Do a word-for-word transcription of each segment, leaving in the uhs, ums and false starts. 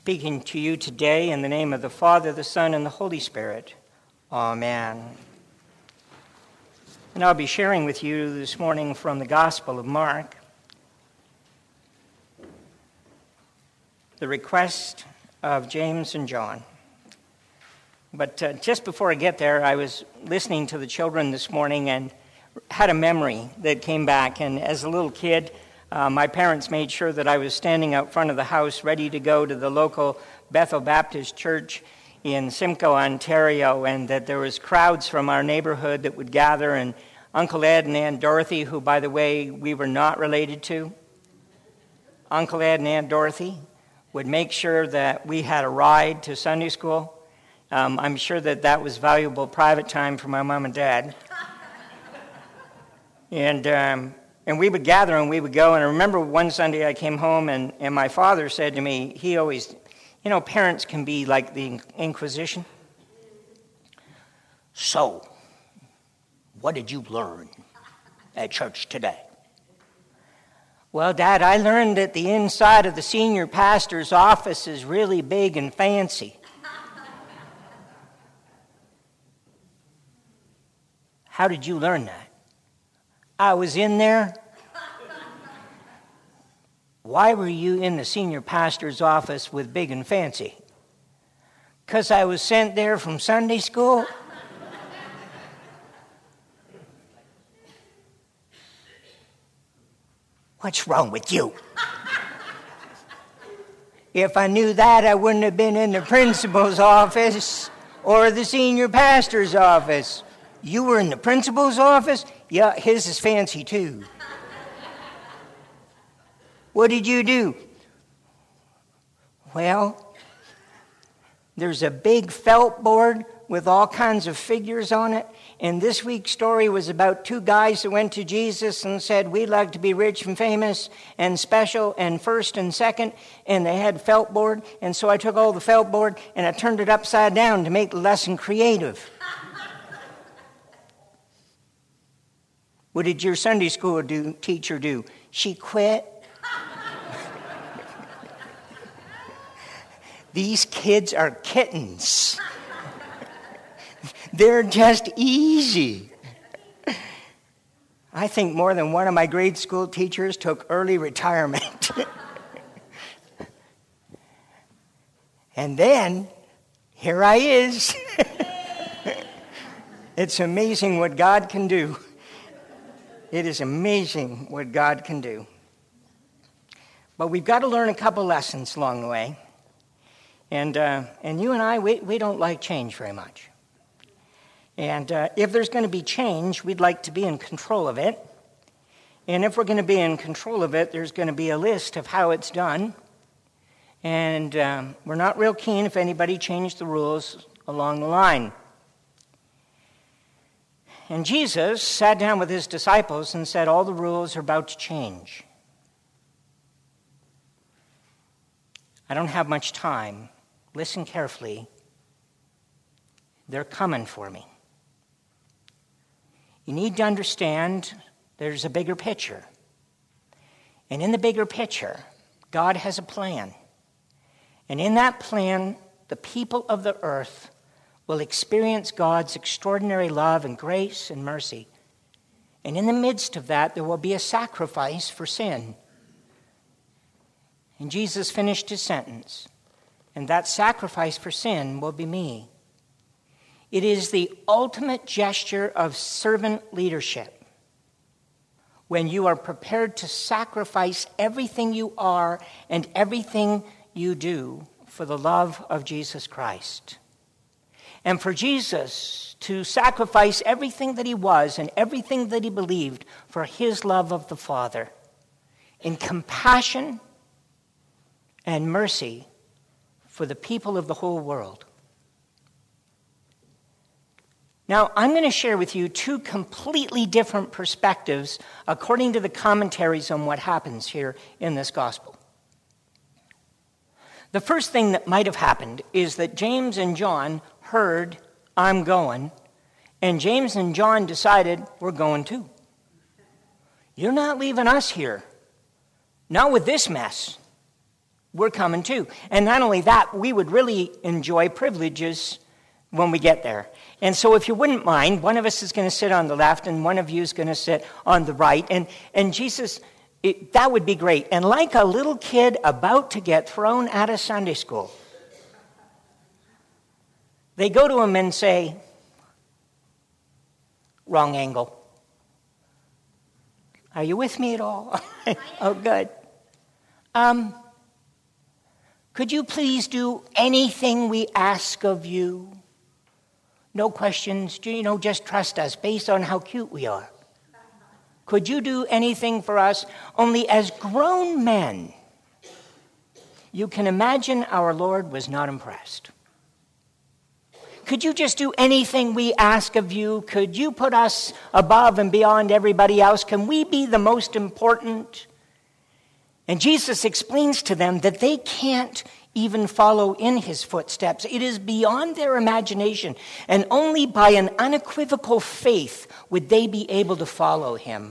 speaking to you today in the name of the Father, the Son, and the Holy Spirit. Amen. And I'll be sharing with you this morning from the Gospel of Mark the request of James and John. But uh, just before I get there, I was listening to the children this morning and had a memory that came back. And as a little kid, uh, my parents made sure that I was standing out front of the house ready to go to the local Bethel Baptist Church in Simcoe, Ontario, and that there was crowds from our neighborhood that would gather, and Uncle Ed and Aunt Dorothy, who, by the way, we were not related to, Uncle Ed and Aunt Dorothy would make sure that we had a ride to Sunday school. Um, I'm sure that that was valuable private time for my mom and dad. and um, and we would gather and we would go. And I remember one Sunday I came home and, and my father said to me, he always, you know, parents can be like the Inquisition. So, what did you learn at church today? Well, Dad, I learned that the inside of the senior pastor's office is really big and fancy. How did you learn that? I was in there. Why were you in the senior pastor's office with big and fancy? Because I was sent there from Sunday school. What's wrong with you? If I knew that, I wouldn't have been in the principal's office or the senior pastor's office. You were in the principal's office? Yeah, his is fancy too. What did you do? Well, there's a big felt board with all kinds of figures on it. And this week's story was about two guys that went to Jesus and said, we'd like to be rich and famous and special and first and second. And they had felt board. And so I took all the felt board and I turned it upside down to make the lesson creative. What did your Sunday school do, teacher do? She quit. These kids are kittens. They're just easy. I think more than one of my grade school teachers took early retirement. And then, here I is. It's amazing what God can do. It is amazing what God can do. But we've got to learn a couple lessons along the way. And uh, and you and I, we, we don't like change very much. And uh, if there's going to be change, we'd like to be in control of it. And if we're going to be in control of it, there's going to be a list of how it's done. And um, we're not real keen if anybody changed the rules along the line. And Jesus sat down with his disciples and said, all the rules are about to change. I don't have much time. Listen carefully. They're coming for me. You need to understand there's a bigger picture. And in the bigger picture, God has a plan. And in that plan, the people of the earth will experience God's extraordinary love and grace and mercy. And in the midst of that, there will be a sacrifice for sin. And Jesus finished his sentence. And that sacrifice for sin will be me. It is the ultimate gesture of servant leadership. When you are prepared to sacrifice everything you are and everything you do for the love of Jesus Christ. And for Jesus to sacrifice everything that he was and everything that he believed for his love of the Father in compassion and mercy for the people of the whole world. Now, I'm going to share with you two completely different perspectives according to the commentaries on what happens here in this gospel. The first thing that might have happened is that James and John heard, I'm going, and James and John decided, we're going too. You're not leaving us here. Not with this mess. we're coming too. And not only that, we would really enjoy privileges when we get there. And so if you wouldn't mind, one of us is going to sit on the left and one of you is going to sit on the right. And, and Jesus, it, that would be great. And like a little kid about to get thrown out of Sunday school, they go to him and say, wrong angle. Are you with me at all? Oh, good. Um, could you please do anything we ask of you? No questions, you know, just trust us based on how cute we are. Could you do anything for us? Only as grown men, you can imagine our Lord was not impressed. Could you just do anything we ask of you? Could you put us above and beyond everybody else? Can we be the most important? And Jesus explains to them that they can't even follow in his footsteps. It is beyond their imagination, and only by an unequivocal faith would they be able to follow him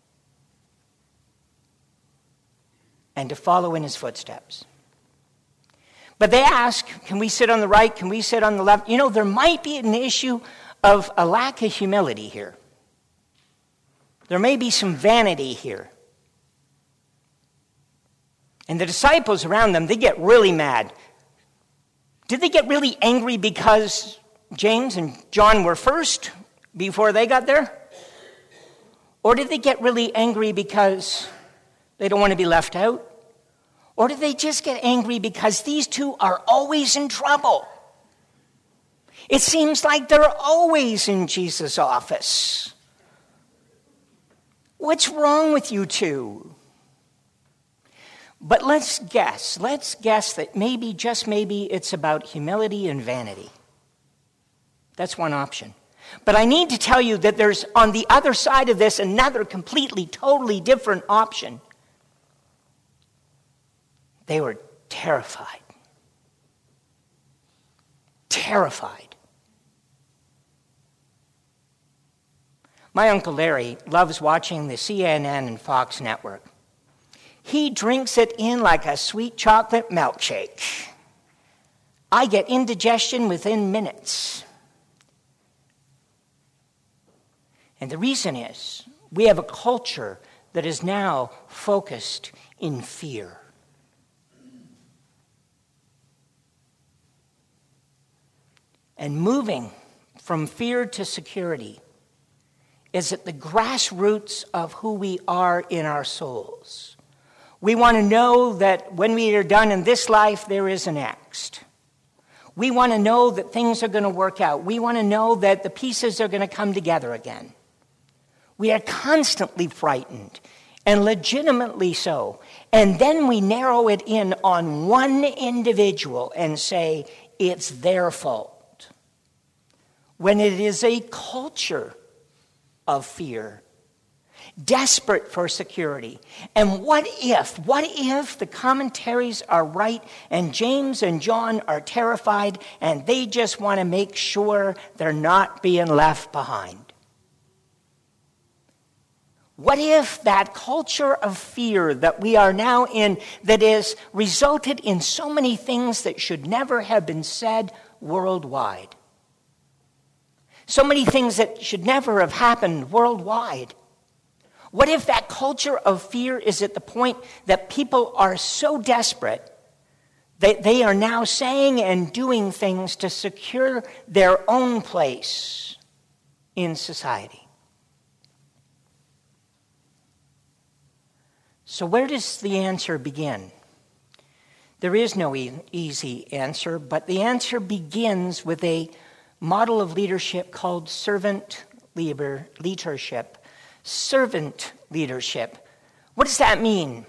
and to follow in his footsteps. But they ask, can we sit on the right? Can we sit on the left? You know, there might be an issue of a lack of humility here. There may be some vanity here. And the disciples around them, they get really mad. Did they get really angry because James and John were first before they got there? Or did they get really angry because they don't want to be left out? Or did they just get angry because these two are always in trouble? It seems like they're always in Jesus' office. What's wrong with you two? But let's guess. Let's guess that maybe, just maybe, it's about humility and vanity. That's one option. But I need to tell you that there's, on the other side of this, another completely, totally different option. They were terrified. Terrified. My Uncle Larry loves watching the C N N and Fox network. He drinks it in like a sweet chocolate milkshake. I get indigestion within minutes. And the reason is, we have a culture that is now focused in fear. And moving from fear to security is at the grassroots of who we are in our souls. We want to know that when we are done in this life, there is a next. We want to know that things are going to work out. We want to know that the pieces are going to come together again. We are constantly frightened, and legitimately so. And then we narrow it in on one individual and say, it's their fault. When it is a culture of fear, desperate for security. And what if, what if the commentaries are right and James and John are terrified and they just want to make sure they're not being left behind? What if that culture of fear that we are now in, that has resulted in so many things that should never have been said worldwide? So many things that should never have happened worldwide. What if that culture of fear is at the point that people are so desperate that they are now saying and doing things to secure their own place in society? So where does the answer begin? There is no e- easy answer, but the answer begins with a model of leadership called servant leadership. Servant leadership. What does that mean?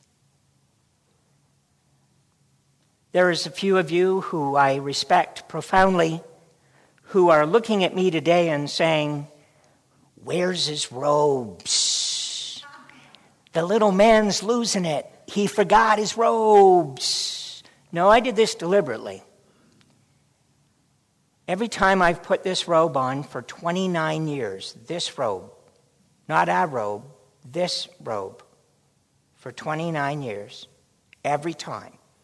There is a few of you who I respect profoundly who are looking at me today and saying, where's his robes? The little man's losing it. He forgot his robes. No, I did this deliberately. Every time I've put this robe on for twenty-nine years, this robe, not our robe, this robe, for twenty-nine years, every time,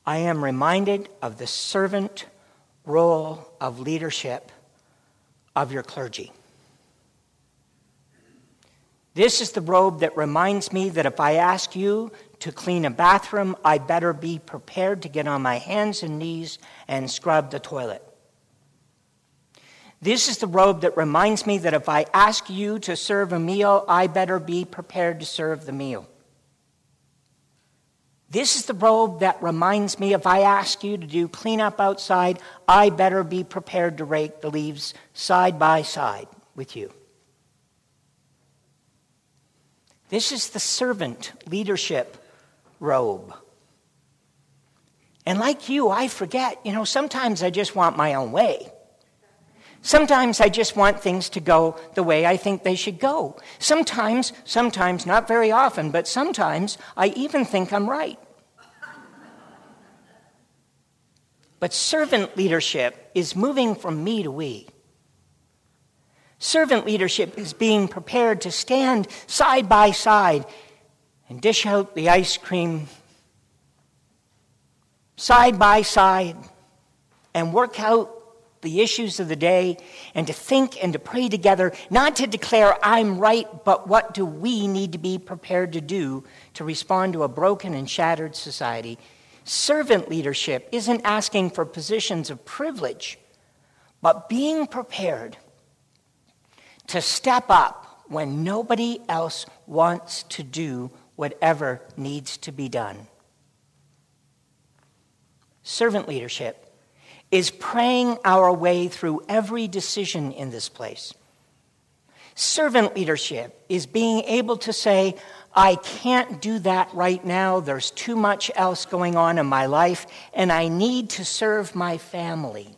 I am reminded of the servant role of leadership of your clergy. This is the robe that reminds me that if I ask you to clean a bathroom, I better be prepared to get on my hands and knees and scrub the toilet. This is the robe that reminds me that if I ask you to serve a meal, I better be prepared to serve the meal. This is the robe that reminds me if I ask you to do cleanup outside, I better be prepared to rake the leaves side by side with you. This is the servant leadership robe. And like you, I forget, you know, sometimes I just want my own way. Sometimes I just want things to go the way I think they should go. Sometimes, sometimes, not very often, but sometimes I even think I'm right. But servant leadership is moving from me to we. Servant leadership is being prepared to stand side by side and dish out the ice cream side by side and work out the issues of the day and to think and to pray together, not to declare I'm right, but what do we need to be prepared to do to respond to a broken and shattered society. Servant leadership isn't asking for positions of privilege, but being prepared to step up when nobody else wants to do whatever needs to be done. Servant leadership is praying our way through every decision in this place. Servant leadership is being able to say, I can't do that right now. There's too much else going on in my life, and I need to serve my family.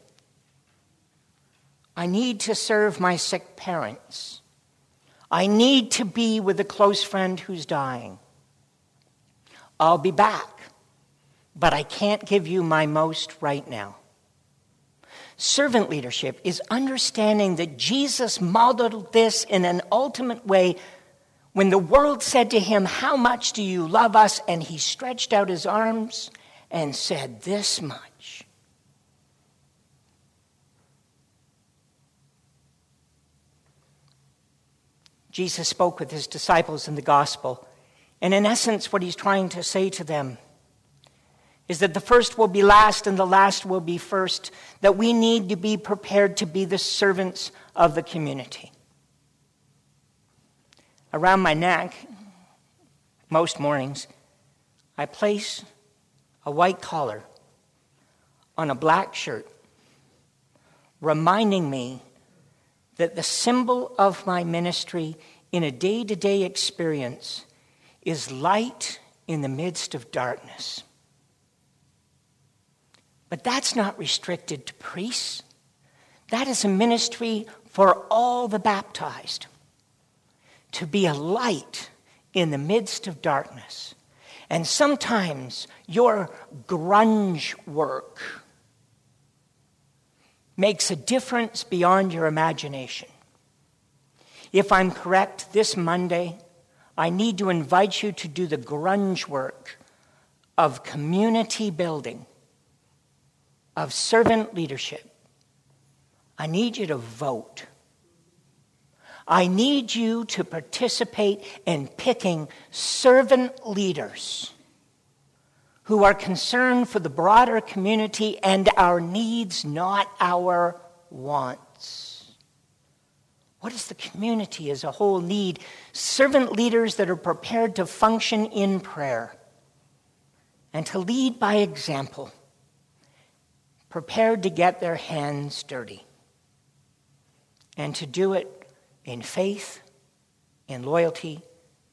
I need to serve my sick parents. I need to be with a close friend who's dying. I'll be back, but I can't give you my most right now. Servant leadership is understanding that Jesus modeled this in an ultimate way when the world said to him, how much do you love us? And he stretched out his arms and said, this much. Jesus spoke with his disciples in the gospel. And in essence, what he's trying to say to them is that the first will be last and the last will be first, that we need to be prepared to be the servants of the community. Around my neck, most mornings, I place a white collar on a black shirt, reminding me that the symbol of my ministry in a day-to-day experience is light in the midst of darkness. But that's not restricted to priests. That is a ministry for all the baptized, to be a light in the midst of darkness. And sometimes your grunge work makes a difference beyond your imagination. If I'm correct, this Monday, I need to invite you to do the grunge work of community building, of servant leadership. I need you to vote. I need you to participate in picking servant leaders who are concerned for the broader community and our needs, not our wants. What does the community as a whole need? Servant leaders that are prepared to function in prayer and to lead by example, prepared to get their hands dirty and to do it in faith, in loyalty,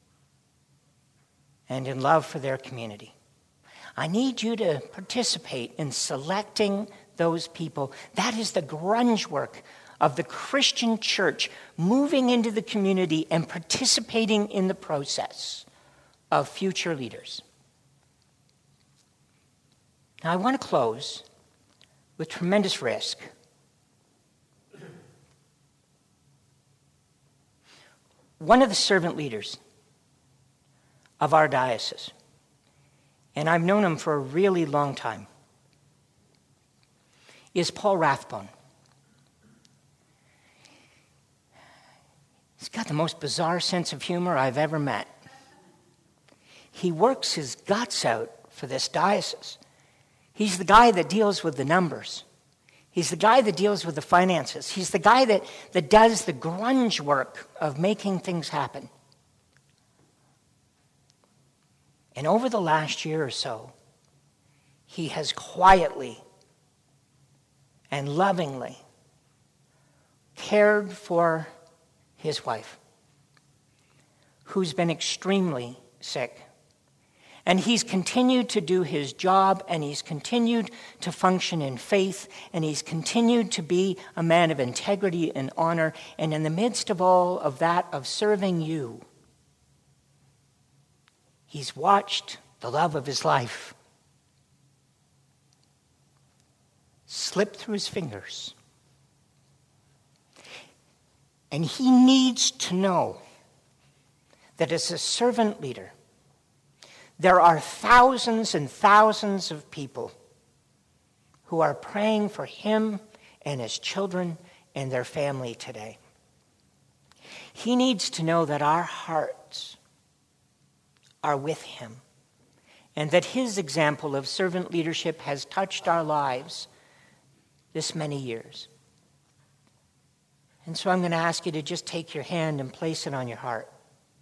and in love for their community. I need you to participate in selecting those people. That is the grunge work of the Christian church, moving into the community and participating in the process of future leaders. Now, I want to close with tremendous risk. One of the servant leaders of our diocese, and I've known him for a really long time, is Paul Rathbone. He's got the most bizarre sense of humor I've ever met. He works his guts out for this diocese. He's the guy that deals with the numbers. He's the guy that deals with the finances. He's the guy that, that does the grunge work of making things happen. And over the last year or so, he has quietly and lovingly cared for his wife, who's been extremely sick. And he's continued to do his job, and he's continued to function in faith, and he's continued to be a man of integrity and honor. And in the midst of all of that, of serving you, he's watched the love of his life slip through his fingers. And he needs to know that as a servant leader, there are thousands and thousands of people who are praying for him and his children and their family today. He needs to know that our hearts are with him and that his example of servant leadership has touched our lives this many years. And so I'm going to ask you to just take your hand and place it on your heart.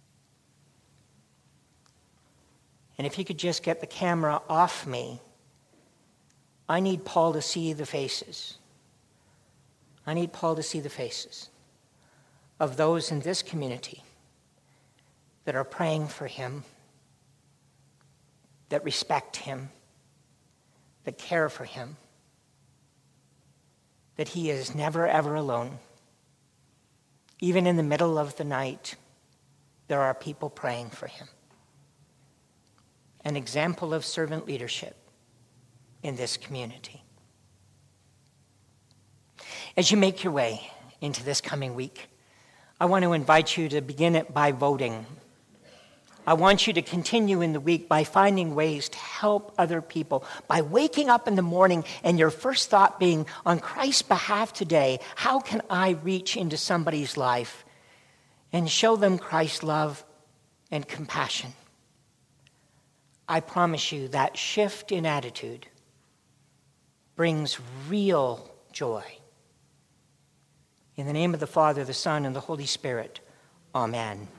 And if you could just get the camera off me, I need Paul to see the faces. I need Paul to see the faces of those in this community that are praying for him, that respect him, that care for him, that he is never, ever alone. Even in the middle of the night, there are people praying for him. An example of servant leadership in this community. As you make your way into this coming week, I want to invite you to begin it by voting. I want you to continue in the week by finding ways to help other people, by waking up in the morning and your first thought being, on Christ's behalf today, how can I reach into somebody's life and show them Christ's love and compassion? I promise you that shift in attitude brings real joy. In the name of the Father, the Son, and the Holy Spirit, amen.